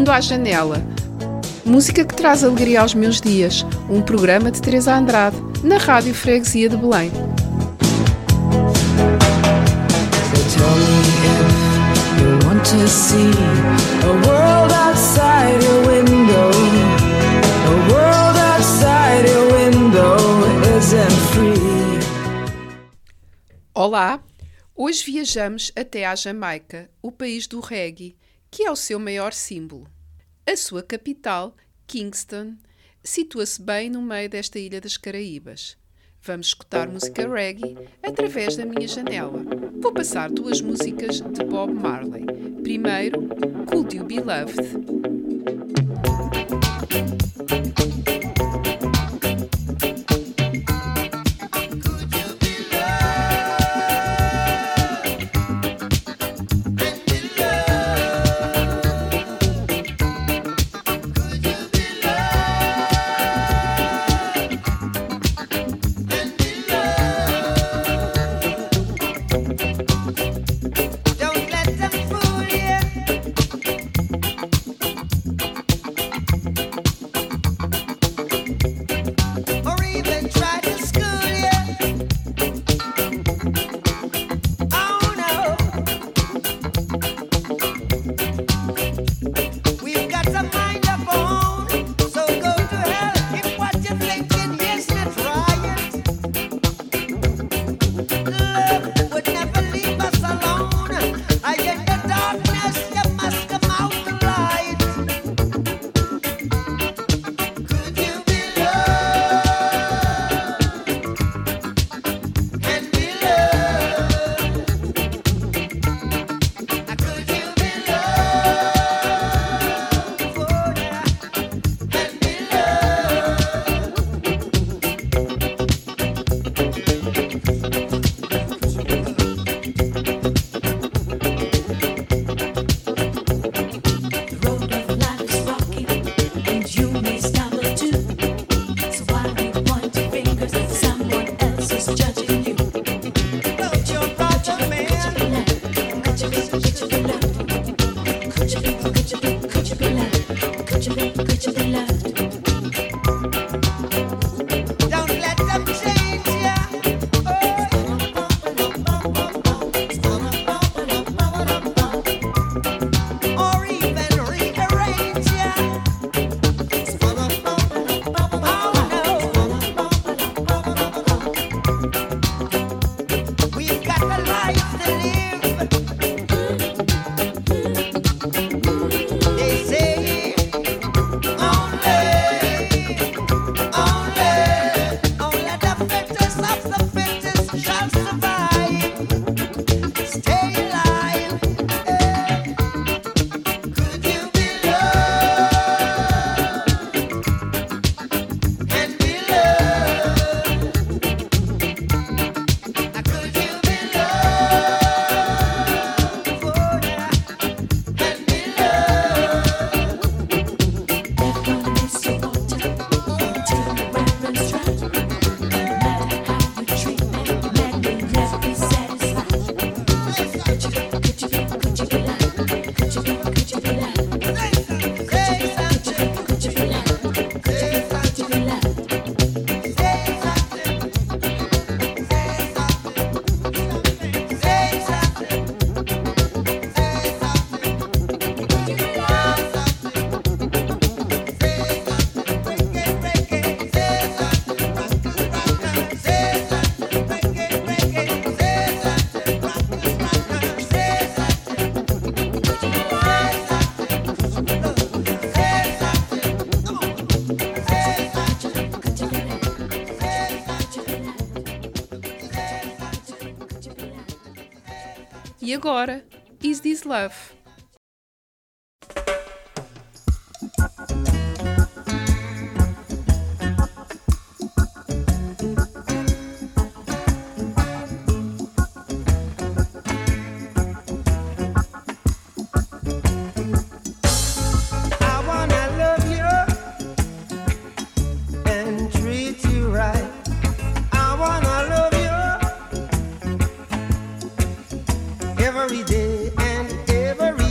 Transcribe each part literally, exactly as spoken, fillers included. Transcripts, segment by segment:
Mundo à Janela. Música que traz alegria aos meus dias. Um programa de Teresa Andrade, na Rádio Freguesia de Belém. Tell me if you want to see a world outside your window. A world outside your window isn't free. Olá! Hoje viajamos até à Jamaica, o país do reggae, que é o seu maior símbolo. A sua capital, Kingston, situa-se bem no meio desta ilha das Caraíbas. Vamos escutar música reggae através da minha janela. Vou passar duas músicas de Bob Marley. Primeiro, Could You Be Loved? E agora, Is This Love? Every day and every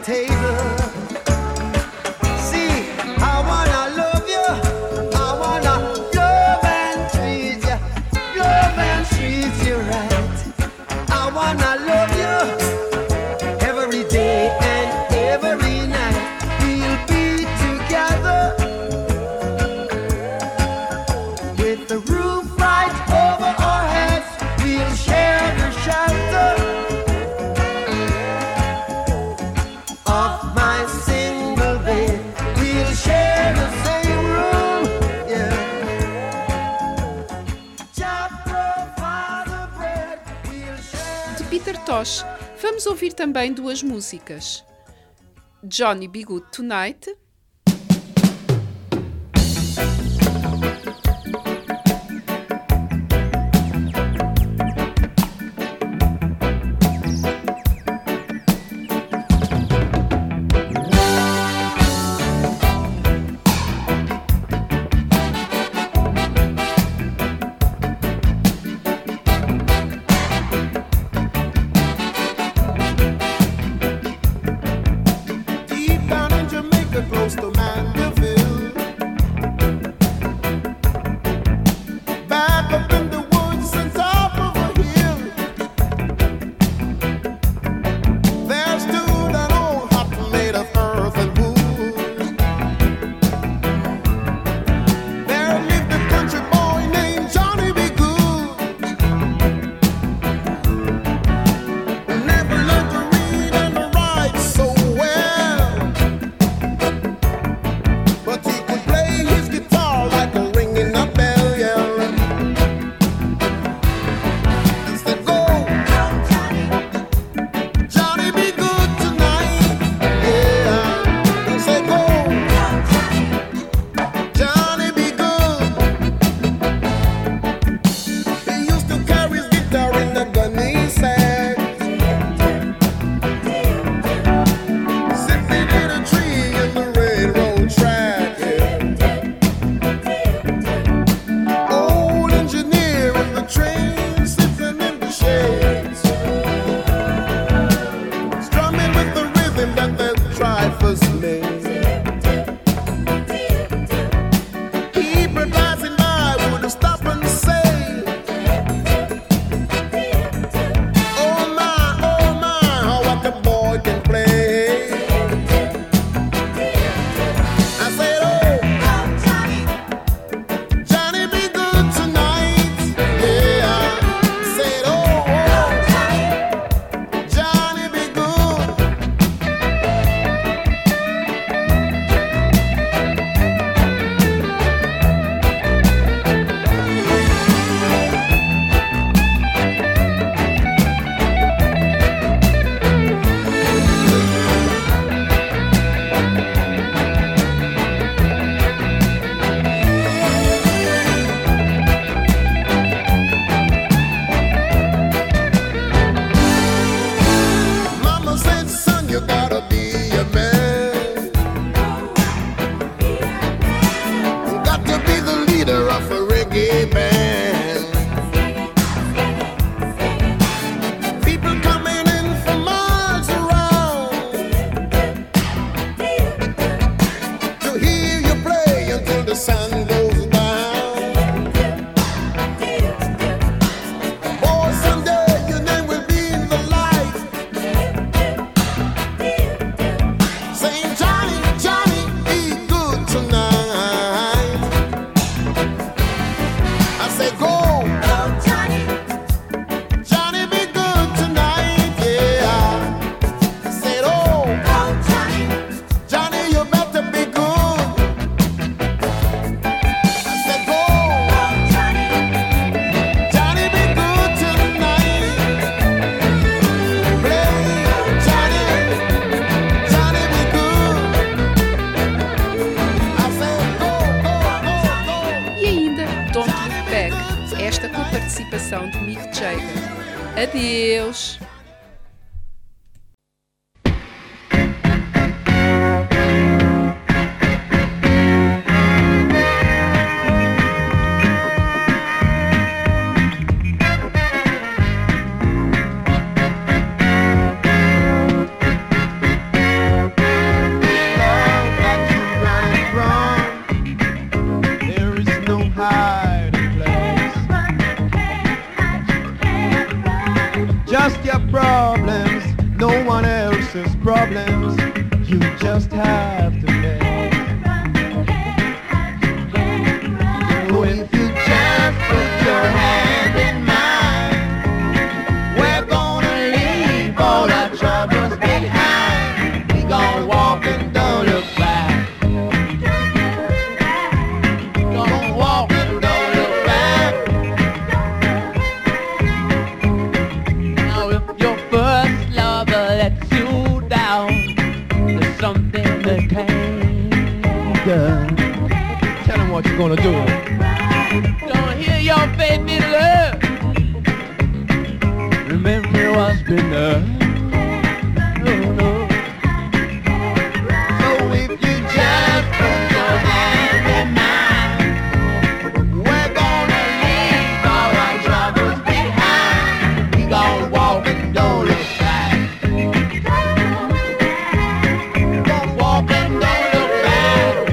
table. See, I wanna love you, I wanna love and treat you, love and treat you right. I wanna love you every day and every night. We'll be together with the roof right over our heads. We'll share the shelter of my single bed. We'll share the same room, yeah. Jah provide the bread. We'll share. De Peter Tosh, vamos ouvir também duas músicas. Johnny Be Good Tonight Deep down in Jamaica, close to Mandeville. Back up in the woods and top of a hill, there stood an old hut made of earth and wood. There lived a country boy named Johnny Be Good, who never learned to read and to write so well, but he could play his guitar like a ringing a bell, yeah. And said, go, Johnny, be good tonight, yeah. And said, go, Johnny, be good. He used to carry his guitar in the gun he said, sitting in a tree in the railroad track, yeah. Old engineer in the train, sitting in the shades, strumming with the rhythm that the drivers made. People passing by would stop and say, oh my, oh my, how what the boy can play. I said, oh, Johnny, be good tonight, yeah. I said, oh, oh, Johnny, be good. Mama said, son, you gotta be a man. You got to be the leader of a reggae band. People coming in from miles around to hear you play until the sun goes down. Oh, someday your name will be in the light, saying, Johnny, Johnny, be good tonight. I say, go, Johnny, be good tonight, yeah. I said, oh, Johnny, you better be good. I said, go, Johnny, be good tonight. Play, Johnny, Johnny, be good. I said, go, go, go, go. e ainda Don't Look Back, esta com a participação de Mick Jagger. Adeus! just have to make. So if you just put your hand in mine, we're gonna leave all our troubles behind. We gonna walk and don't look back. Gonna walk and don't look back. Now if your first lover lets you down, there's something that can't be done. Tell him what you're gonna do. Don't hear your baby love. Remember what's been done. No, no. So if you just put your hand in mine, we're gonna leave all our troubles behind. We gonna walk and don't look back. Gonna walk and don't look back.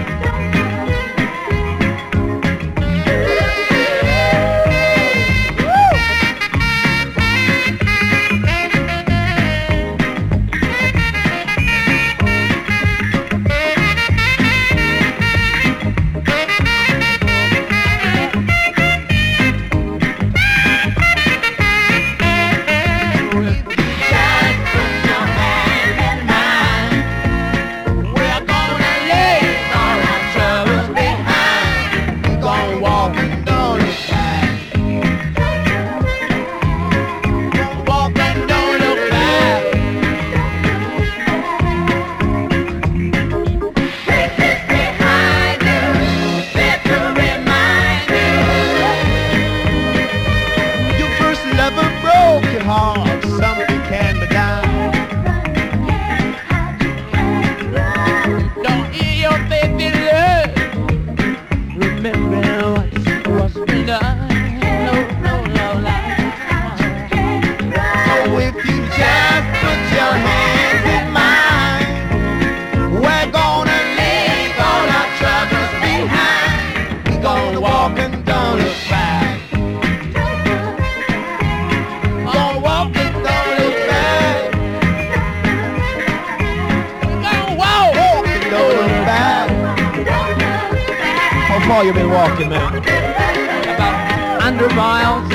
How far you been walking, man? About one hundred miles.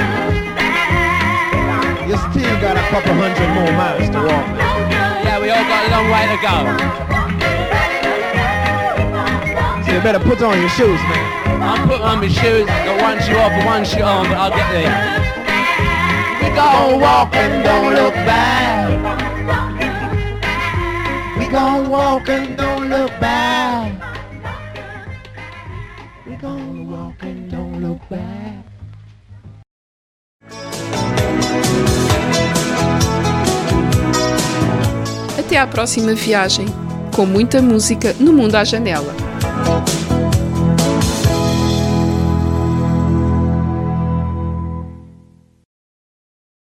You still got a couple hundred more miles to walk, man. Yeah, we all got a long way to go. So you better put on your shoes, man. I'm putting on my shoes. I got one shoe off and one shoe on, but I'll get there. We gon' walk and don't look back. We gon' walk and don't look back. We gon' walk and don't look back. Até à próxima viagem, com muita música no mundo à janela.